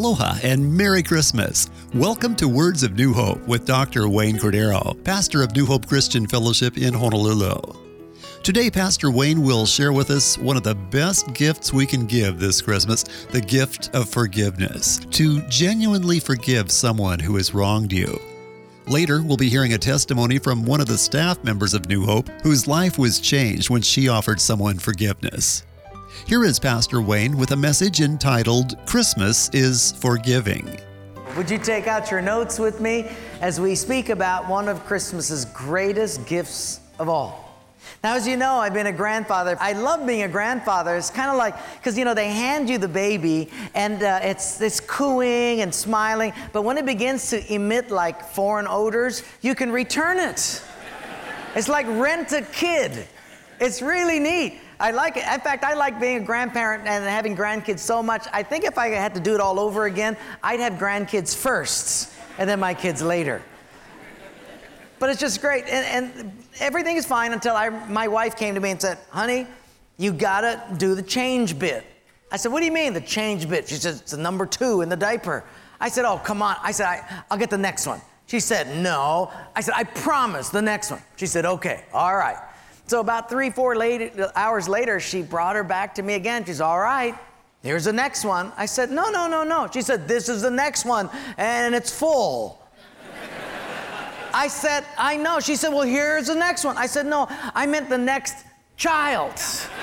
Aloha and Merry Christmas. Welcome to Words of New Hope with Dr. Wayne Cordero, pastor of New Hope Christian Fellowship in Honolulu. Today, Pastor Wayne will share with us one of the best gifts we can give this Christmas, the gift of forgiveness, to genuinely forgive someone who has wronged you. Later, we'll be hearing a testimony from one of the staff members of New Hope whose life was changed when she offered someone forgiveness. Here is Pastor Wayne with a message entitled, Christmas is Forgiving. Would you take out your notes with me as we speak about one of Christmas's greatest gifts of all? Now, as you know, I've been a grandfather. I love being a grandfather. It's kind of like, because, they hand you the baby, and it's cooing and smiling, but when it begins to emit like foreign odors, you can return it. It's like rent a kid. It's really neat. I like it. In fact, I like being a grandparent and having grandkids so much. I think if I had to do it all over again, I'd have grandkids first and then my kids later. But it's just great. And everything is fine until my wife came to me and said, honey, you gotta do the change bit. I said, what do you mean the change bit? She said, it's the number 2 in the diaper. I said, oh, come on. I said, I'll get the next one. She said, no. I said, I promise the next one. She said, okay, all right. So about 3-4 hours later, she brought her back to me again. She's all right. Here's the next one. I said, no. She said, this is the next one, and it's full. I said, I know. She said, well, here's the next one. I said, no, I meant the next child.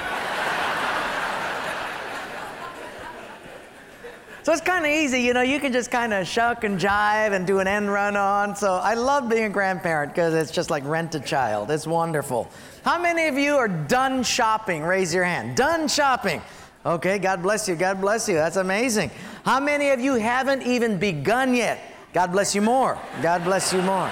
So it's kind of easy, you can just kind of shuck and jive and do an end run on. So I love being a grandparent because it's just like rent a child. It's wonderful. How many of you are done shopping? Raise your hand. Done shopping. Okay, God bless you. God bless you. That's amazing. How many of you haven't even begun yet? God bless you more. God bless you more.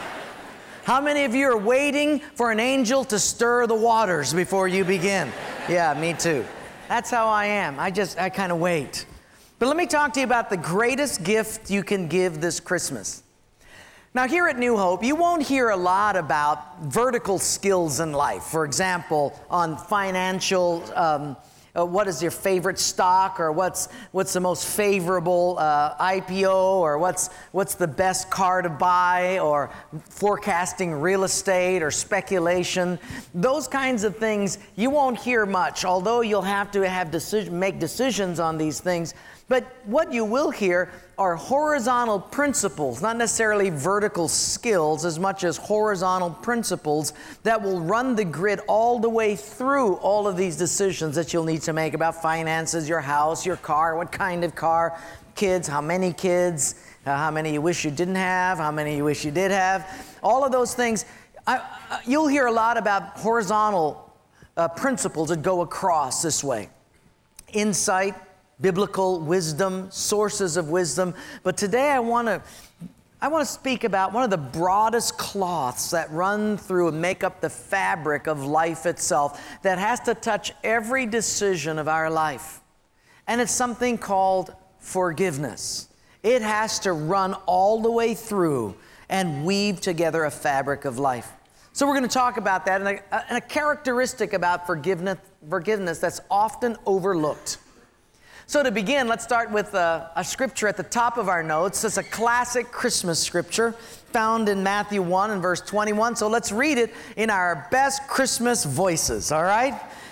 How many of you are waiting for an angel to stir the waters before you begin? Yeah, me too. That's how I am. I kind of wait. But let me talk to you about the greatest gift you can give this Christmas. Now, here at New Hope, you won't hear a lot about vertical skills in life. For example, on financial, what is your favorite stock, or what's the most favorable IPO, or what's the best car to buy, or forecasting real estate or speculation. Those kinds of things you won't hear much, although you'll have to make decisions on these things. But what you will hear are horizontal principles, not necessarily vertical skills, as much as horizontal principles that will run the grid all the way through all of these decisions that you'll need to make about finances, your house, your car, what kind of car, kids, how many kids, how many you wish you didn't have, how many you wish you did have. All of those things, you'll hear a lot about horizontal principles that go across this way. Insight, biblical wisdom, sources of wisdom. But today I want to speak about one of the broadest cloths that run through and make up the fabric of life itself, that has to touch every decision of our life. And it's something called forgiveness. It has to run all the way through and weave together a fabric of life. So we're going to talk about that, and a characteristic about forgiveness that's often overlooked. So to begin, let's start with a scripture at the top of our notes. It's a classic Christmas scripture found in Matthew 1 and verse 21. So let's read it in our best Christmas voices, all right?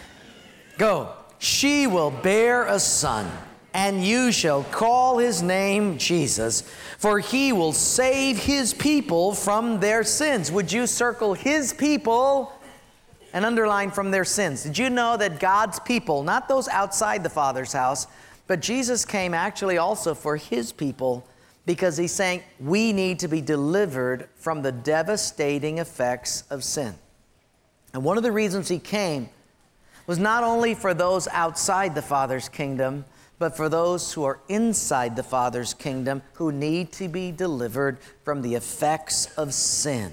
Go. She will bear a son, and you shall call his name Jesus, for he will save his people from their sins. Would you circle his people and underline from their sins? Did you know that God's people, not those outside the Father's house, but Jesus came actually also for his people, because he's saying we need to be delivered from the devastating effects of sin. And one of the reasons he came was not only for those outside the Father's kingdom, but for those who are inside the Father's kingdom, who need to be delivered from the effects of sin,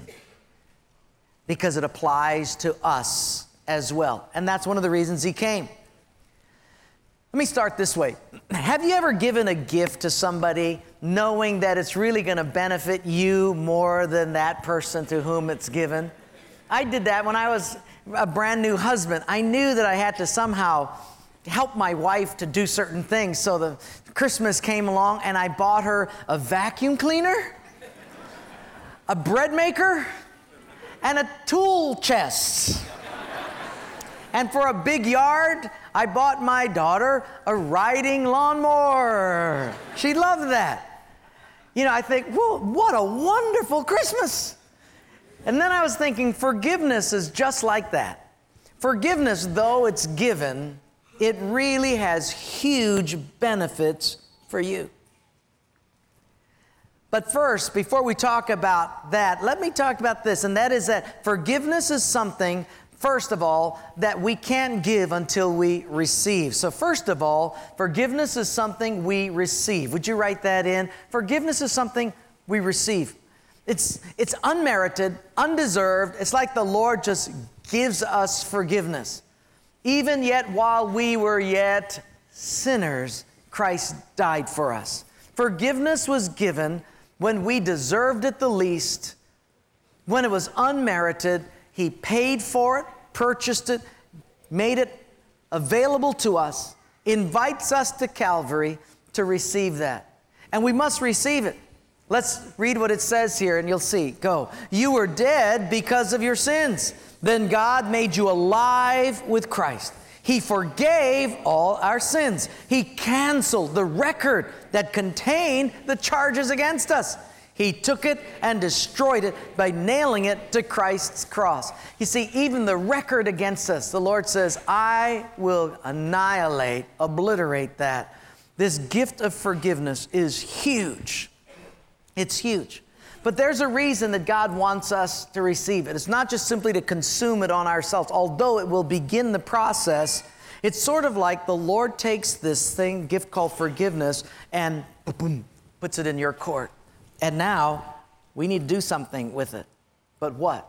because it applies to us as well. And that's one of the reasons he came. Let me start this way. Have you ever given a gift to somebody knowing that it's really going to benefit you more than that person to whom it's given? I did that when I was a brand new husband. I knew that I had to somehow help my wife to do certain things. So the Christmas came along and I bought her a vacuum cleaner, a bread maker, and a tool chest. And for a big yard, I bought my daughter a riding lawnmower. She loved that. You know, I think, whoa, what a wonderful Christmas. And then I was thinking, forgiveness is just like that. Forgiveness, though it's given, it really has huge benefits for you. But first, before we talk about that, let me talk about this, and that is that forgiveness is something, first of all, that we can't give until we receive. So first of all, forgiveness is something we receive. Would you write that in? Forgiveness is something we receive. It's unmerited, undeserved. It's like the Lord just gives us forgiveness. Even yet while we were yet sinners, Christ died for us. Forgiveness was given when we deserved it the least, when it was unmerited. He paid for it, purchased it, made it available to us, invites us to Calvary to receive that. And we must receive it. Let's read what it says here and you'll see. Go. You were dead because of your sins. Then God made you alive with Christ. He forgave all our sins. He canceled the record that contained the charges against us. He took it and destroyed it by nailing it to Christ's cross. You see, even the record against us, the Lord says, I will annihilate, obliterate that. This gift of forgiveness is huge. It's huge. But there's a reason that God wants us to receive it. It's not just simply to consume it on ourselves, although it will begin the process. It's sort of like the Lord takes this thing, gift called forgiveness, and boom, puts it in your court. And now we need to do something with it. But what?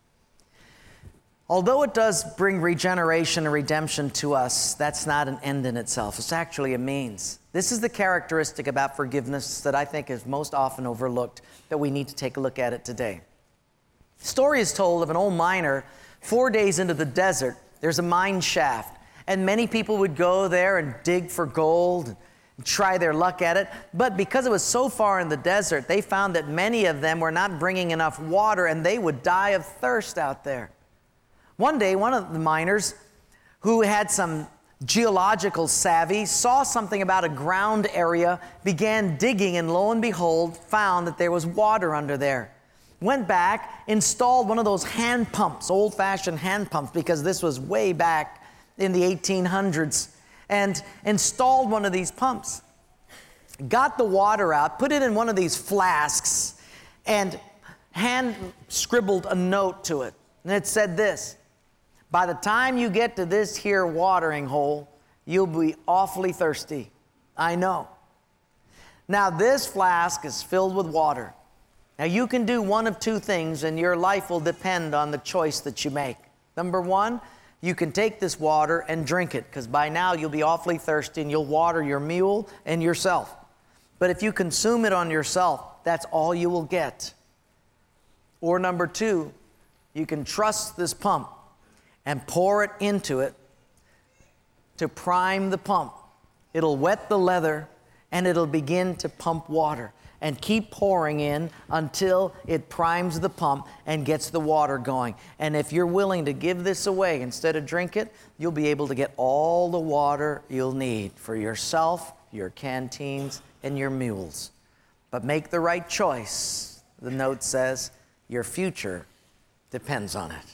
Although it does bring regeneration and redemption to us, that's not an end in itself. It's actually a means. This is the characteristic about forgiveness that I think is most often overlooked, that we need to take a look at it today. The story is told of an old miner 4 days into the desert. There's a mine shaft, and many people would go there and dig for gold and try their luck at it. But because it was so far in the desert, they found that many of them were not bringing enough water, and they would die of thirst out there. One day, one of the miners who had some geological savvy saw something about a ground area, began digging, and lo and behold, found that there was water under there. Went back, installed one of those hand pumps, old-fashioned hand pumps, because this was way back in the 1800s, and installed one of these pumps. Got the water out, put it in one of these flasks, and hand scribbled a note to it. And it said this: by the time you get to this here watering hole, you'll be awfully thirsty. I know. Now this flask is filled with water. Now you can do one of two things, and your life will depend on the choice that you make. Number one, you can take this water and drink it, because by now you'll be awfully thirsty and you'll water your mule and yourself. But if you consume it on yourself, that's all you will get. Or number two, you can trust this pump and pour it into it to prime the pump. It'll wet the leather and it'll begin to pump water, and keep pouring in until it primes the pump and gets the water going. And if you're willing to give this away instead of drink it, you'll be able to get all the water you'll need for yourself, your canteens, and your mules. But make the right choice. The note says your future depends on it.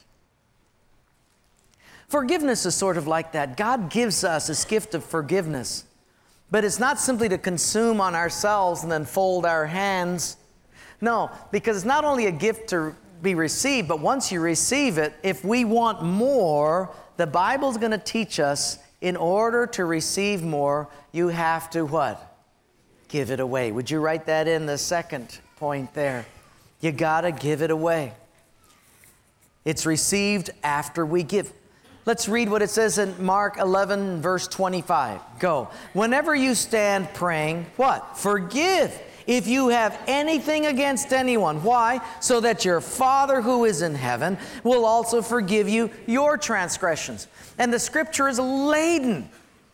Forgiveness is sort of like that. God gives us this gift of forgiveness, but it's not simply to consume on ourselves and then fold our hands. No, because it's not only a gift to be received, but once you receive it, if we want more, the Bible's going to teach us, in order to receive more, you have to what? Give it away. Would you write that in the second point there? You got to give it away. It's received after we give. Let's read what it says in Mark 11, verse 25. Go. Whenever you stand praying, what? Forgive if you have anything against anyone. Why? So that your Father who is in heaven will also forgive you your transgressions. And the scripture is laden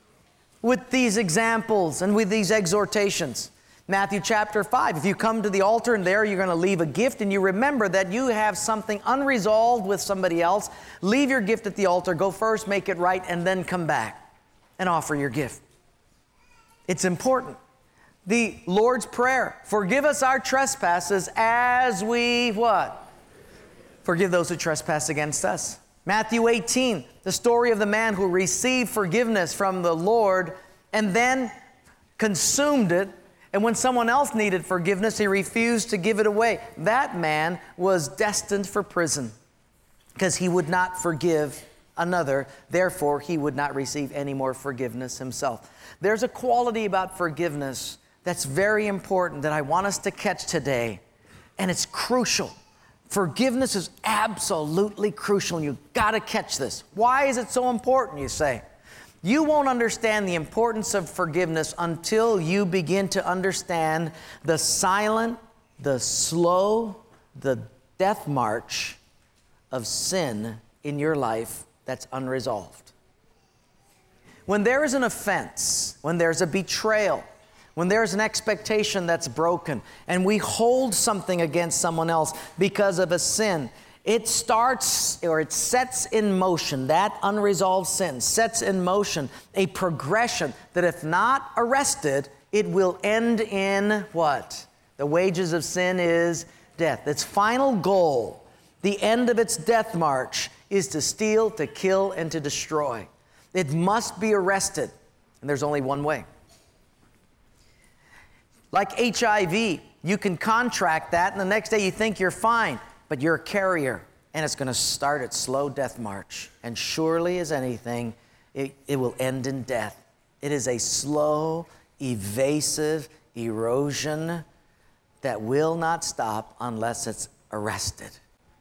with these examples and with these exhortations. Matthew chapter 5, if you come to the altar and there you're going to leave a gift and you remember that you have something unresolved with somebody else, leave your gift at the altar, go first, make it right, and then come back and offer your gift. It's important. The Lord's Prayer, forgive us our trespasses as we what? Forgive those who trespass against us. Matthew 18, the story of the man who received forgiveness from the Lord and then consumed it. And when someone else needed forgiveness, he refused to give it away. That man was destined for prison because he would not forgive another. Therefore, he would not receive any more forgiveness himself. There's a quality about forgiveness that's very important that I want us to catch today, and it's crucial. Forgiveness is absolutely crucial, and you've got to catch this. Why is it so important, you say? You won't understand the importance of forgiveness until you begin to understand the silent, the slow, the death march of sin in your life that's unresolved. When there is an offense, when there's a betrayal, when there's an expectation that's broken, and we hold something against someone else because of a sin, it starts or it sets in motion, that unresolved sin sets in motion a progression that if not arrested, it will end in what? The wages of sin is death. Its final goal, the end of its death march, is to steal, to kill, and to destroy. It must be arrested, and there's only one way. Like HIV, you can contract that, and the next day you think you're fine. But you're a carrier, and it's going to start its slow death march. And surely as anything, it will end in death. It is a slow, evasive erosion that will not stop unless it's arrested.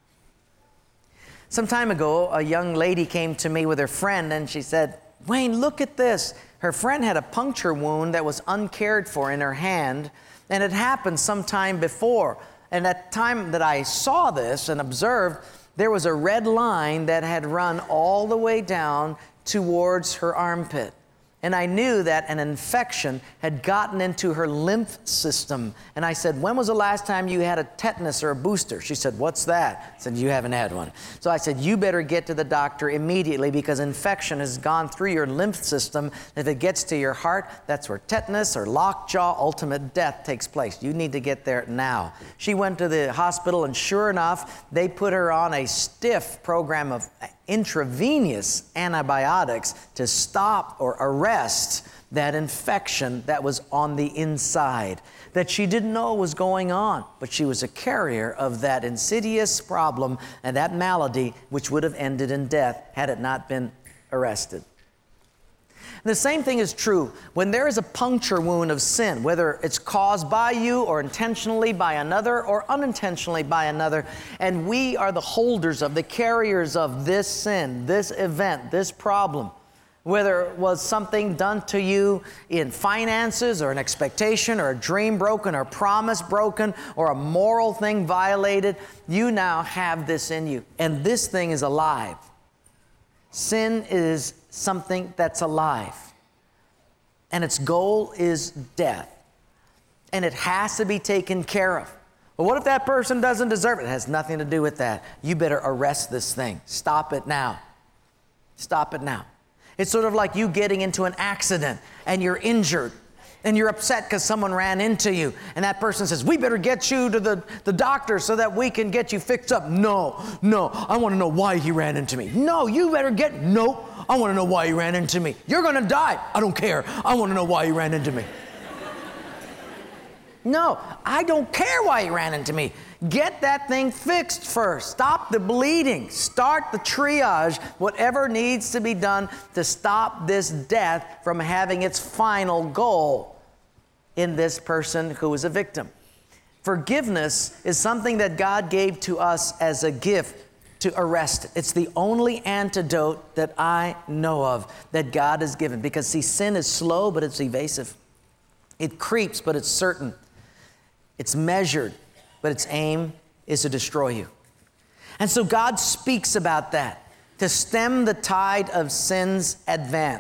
Some time ago, a young lady came to me with her friend, and she said, "Wayne, look at this." Her friend had a puncture wound that was uncared for in her hand, and it happened some time before. And at the time that I saw this and observed, there was a red line that had run all the way down towards her armpit. And I knew that an infection had gotten into her lymph system. And I said, "When was the last time you had a tetanus or a booster?" She said, "What's that?" I said, "You haven't had one." So I said, "You better get to the doctor immediately because infection has gone through your lymph system. If it gets to your heart, that's where tetanus or lockjaw, ultimate death takes place. You need to get there now." She went to the hospital, and sure enough, they put her on a stiff program of intravenous antibiotics to stop or arrest that infection that was on the inside that she didn't know was going on, but she was a carrier of that insidious problem and that malady which would have ended in death had it not been arrested. And the same thing is true when there is a puncture wound of sin, whether it's caused by you or intentionally by another or unintentionally by another, and we are the holders of, the carriers of this sin, this event, this problem. Whether it was something done to you in finances or an expectation or a dream broken or a promise broken or a moral thing violated, you now have this in you. And this thing is alive. Sin is something that's alive. And its goal is death. And it has to be taken care of. But what if that person doesn't deserve it? It has nothing to do with that. You better arrest this thing. Stop it now. Stop it now. It's sort of like you getting into an accident and you're injured and you're upset because someone ran into you. And that person says, "We better get you to the doctor so that we can get you fixed up." No, I want to know why he ran into me. No, you better no, I want to know why he ran into me. You're going to die. I don't care. I want to know why he ran into me. No, I don't care why he ran into me. Get that thing fixed first. Stop the bleeding. Start the triage, whatever needs to be done to stop this death from having its final goal in this person who is a victim. Forgiveness is something that God gave to us as a gift to arrest it. It's the only antidote that I know of that God has given. Because see, sin is slow, but it's evasive. It creeps, but it's certain. It's measured, but its aim is to destroy you. And so God speaks about that, to stem the tide of sin's advance.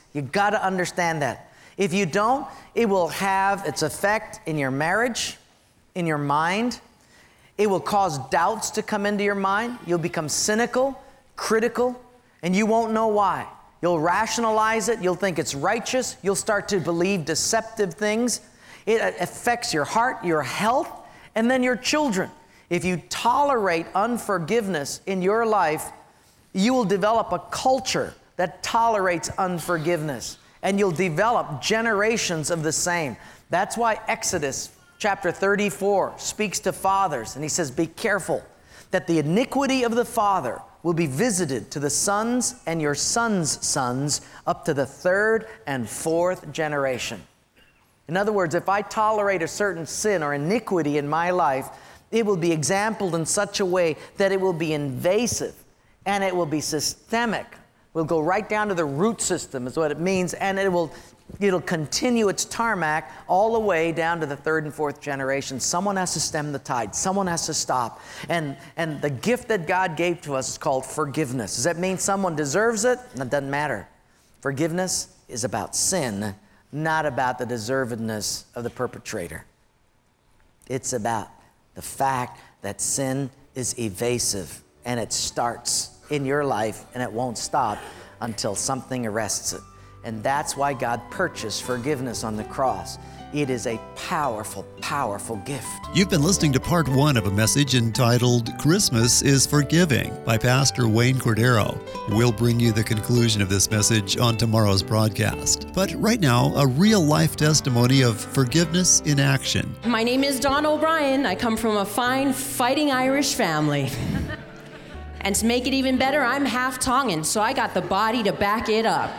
You got to understand that. If you don't, it will have its effect in your marriage, in your mind. It will cause doubts to come into your mind. You'll become cynical, critical, and you won't know why. You'll rationalize it. You'll think it's righteous. You'll start to believe deceptive things. It affects your heart, your health, and then your children. If you tolerate unforgiveness in your life, you will develop a culture that tolerates unforgiveness, and you'll develop generations of the same. That's why Exodus chapter 34 speaks to fathers, and he says, be careful that the iniquity of the father will be visited to the sons and your sons' sons up to the third and fourth generation. In other words, if I tolerate a certain sin or iniquity in my life, it will be exampled in such a way that it will be invasive and it will be systemic. We'll go right down to the root system is what it means, and it'll continue its tarmac all the way down to the third and fourth generation. Someone has to stem the tide. Someone has to stop. And the gift that God gave to us is called forgiveness. Does that mean someone deserves it? It doesn't matter. Forgiveness is about sin, not about the deservedness of the perpetrator. It's about the fact that sin is evasive, and it starts in your life, and it won't stop until something arrests it. And that's why God purchased forgiveness on the cross. It is a powerful, powerful gift. You've been listening to part 1 of a message entitled Christmas is Forgiving by Pastor Wayne Cordero. We'll bring you the conclusion of this message on tomorrow's broadcast. But right now, a real-life testimony of forgiveness in action. My name is Dawn O'Brien. I come from a fine, fighting Irish family. And to make it even better, I'm half Tongan, so I got the body to back it up.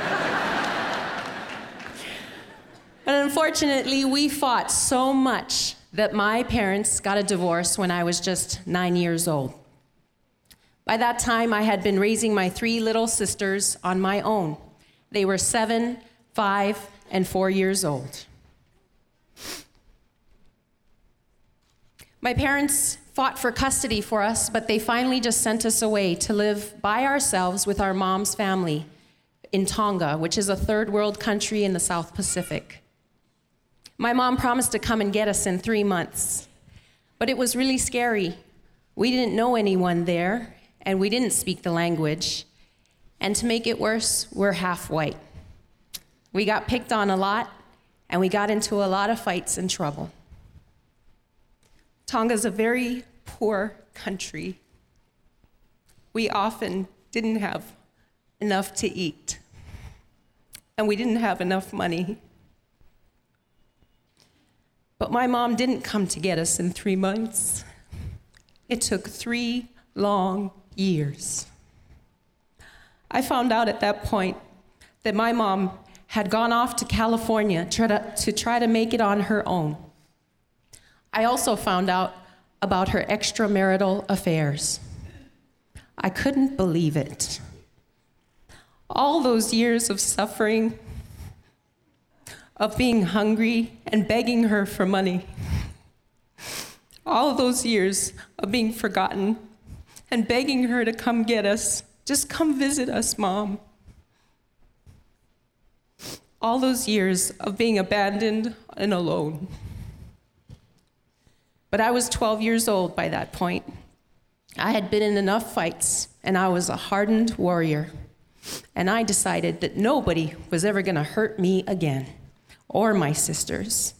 But unfortunately, we fought so much that my parents got a divorce when I was just 9 years old. By that time, I had been raising my 3 little sisters on my own. They were 7, 5, and 4 years old. My parents fought for custody for us, but they finally just sent us away to live by ourselves with our mom's family in Tonga, which is a third world country in the South Pacific. My mom promised to come and get us in 3 months, but it was really scary. We didn't know anyone there, and we didn't speak the language. And to make it worse, we're half white. We got picked on a lot, and we got into a lot of fights and trouble. Tonga's a very poor country. We often didn't have enough to eat, and we didn't have enough money. But my mom didn't come to get us in 3 months. It took 3 long years. I found out at that point that my mom had gone off to California to try to make it on her own. I also found out about her extramarital affairs. I couldn't believe it. All those years of suffering, of being hungry and begging her for money. All those years of being forgotten and begging her to come get us. Just come visit us, Mom. All those years of being abandoned and alone. But I was 12 years old by that point. I had been in enough fights, and I was a hardened warrior. And I decided that nobody was ever going to hurt me again, or my sisters.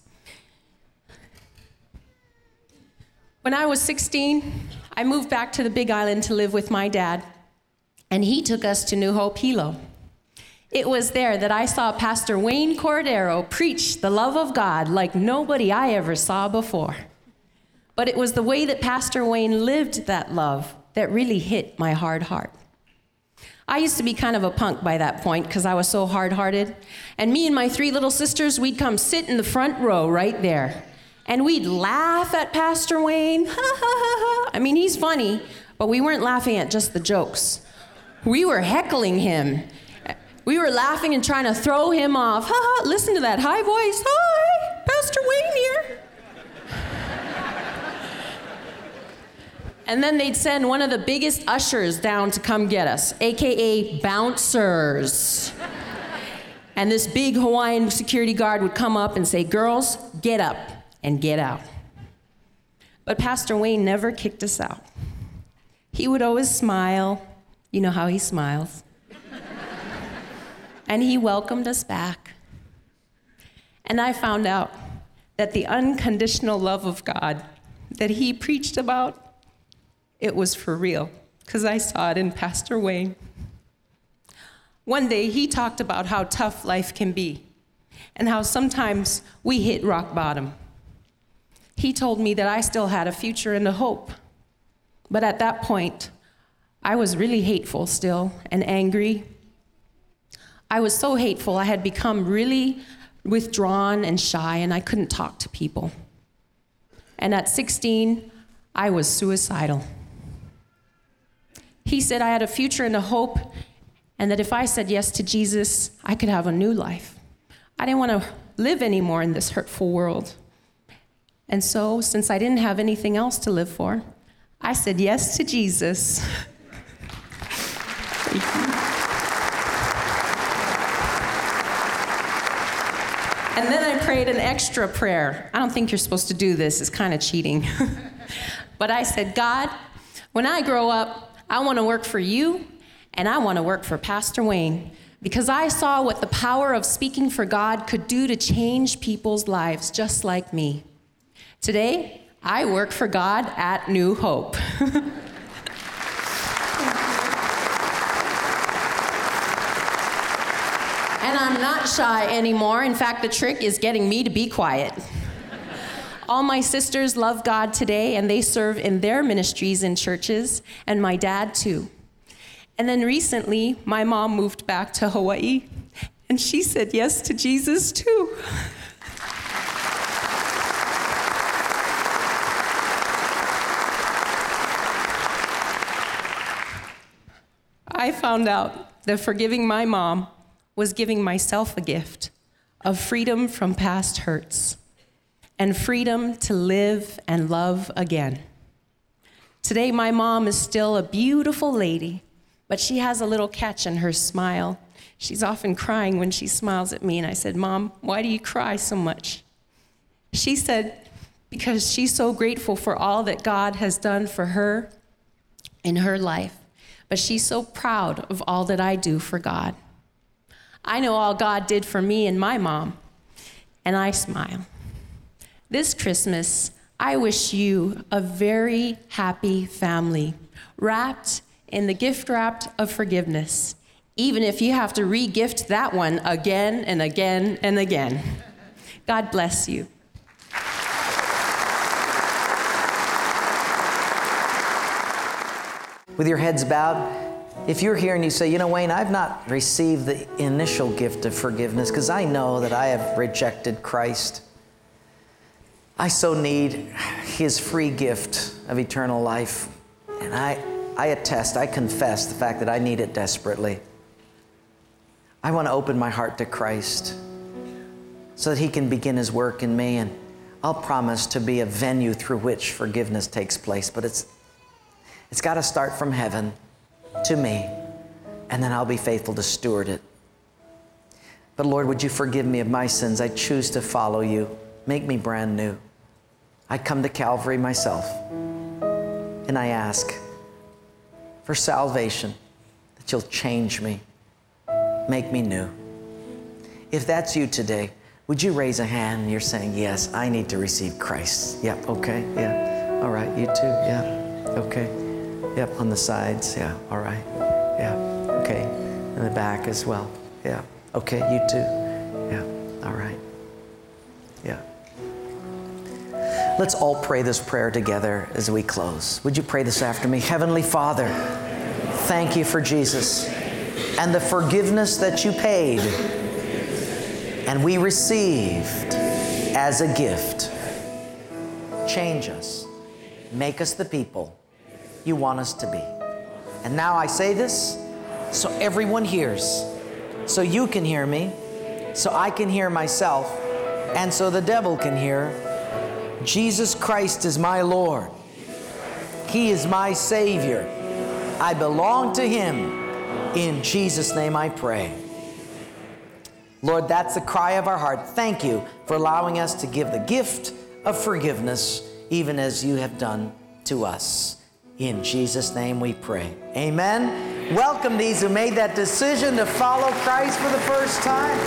When I was 16, I moved back to the Big Island to live with my dad, and he took us to New Hope Hilo. It was there that I saw Pastor Wayne Cordero preach the love of God like nobody I ever saw before. But it was the way that Pastor Wayne lived that love that really hit my hard heart. I used to be kind of a punk by that point because I was so hard-hearted. And me and my 3 little sisters, we'd come sit in the front row right there. And we'd laugh at Pastor Wayne. Ha, ha, ha, ha. I mean, he's funny, but we weren't laughing at just the jokes. We were heckling him. We were laughing and trying to throw him off. Ha, ha, listen to that high voice. Hi, Pastor Wayne here. And then they'd send one of the biggest ushers down to come get us, AKA bouncers. And this big Hawaiian security guard would come up and say, "Girls, get up and get out." But Pastor Wayne never kicked us out. He would always smile. You know how he smiles. And he welcomed us back. And I found out that the unconditional love of God that he preached about, it was for real, because I saw it in Pastor Wayne. One day he talked about how tough life can be and how sometimes we hit rock bottom. He told me that I still had a future and a hope. But at that point, I was really hateful still and angry. I was so hateful, I had become really withdrawn and shy, and I couldn't talk to people. And at 16, I was suicidal. He said I had a future and a hope, and that if I said yes to Jesus, I could have a new life. I didn't want to live anymore in this hurtful world. And so, since I didn't have anything else to live for, I said yes to Jesus. Thank you. And then I prayed an extra prayer. I don't think you're supposed to do this. It's kind of cheating. But I said, God, when I grow up, I want to work for you, and I want to work for Pastor Wayne, because I saw what the power of speaking for God could do to change people's lives just like me. Today, I work for God at New Hope. And I'm not shy anymore. In fact, the trick is getting me to be quiet. All my sisters love God today, and they serve in their ministries in churches, and my dad too. And then recently, my mom moved back to Hawaii, and she said yes to Jesus too. I found out that forgiving my mom was giving myself a gift of freedom from past hurts and freedom to live and love again. Today, my mom is still a beautiful lady, but she has a little catch in her smile. She's often crying when she smiles at me, and I said, "Mom, why do you cry so much?" She said, because she's so grateful for all that God has done for her in her life, but she's so proud of all that I do for God. I know all God did for me and my mom, and I smile. This Christmas, I wish you a very happy family, wrapped in the gift wrapped of forgiveness, even if you have to re-gift that one again and again and again. God bless you. With your heads bowed, if you're here and you say, "You know, Wayne, I've not received the initial gift of forgiveness because I know that I have rejected Christ. I so need His free gift of eternal life. And I attest, I confess the fact that I need it desperately. I want to open my heart to Christ so that He can begin His work in me, and I'll promise to be a venue through which forgiveness takes place. But it's got to start from heaven to me, and then I'll be faithful to steward it. But Lord, would you forgive me of my sins? I choose to follow you. Make me brand new. I come to Calvary myself, and I ask for salvation, that you'll change me, make me new. If that's you today, would you raise a hand and you're saying, "Yes, I need to receive Christ." Yep, okay, yeah. All right, you too, yeah, okay. Yep, on the sides, yeah, all right, yeah, okay. In the back as well, yeah, okay, you too, yeah, all right, yeah. Let's all pray this prayer together as we close. Would you pray this after me? Heavenly Father, thank you for Jesus and the forgiveness that you paid and we received as a gift. Change us. Make us the people you want us to be. And now I say this so everyone hears, so you can hear me, so I can hear myself, and so the devil can hear. Jesus Christ is my Lord. He is my Savior. I belong to Him. In Jesus' name I pray. Lord, that's the cry of our heart. Thank you for allowing us to give the gift of forgiveness, even as you have done to us. In Jesus' name we pray. Amen. Welcome these who made that decision to follow Christ for the first time.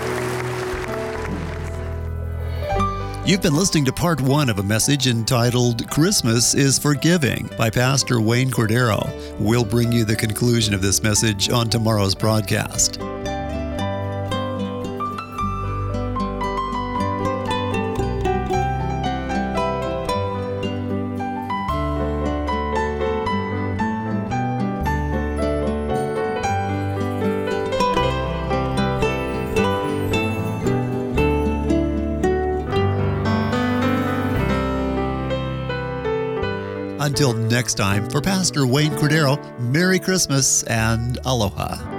You've been listening to part 1 of a message entitled Christmas is Forgiving by Pastor Wayne Cordero. We'll bring you the conclusion of this message on tomorrow's broadcast. Until next time, for Pastor Wayne Cordero, Merry Christmas and Aloha.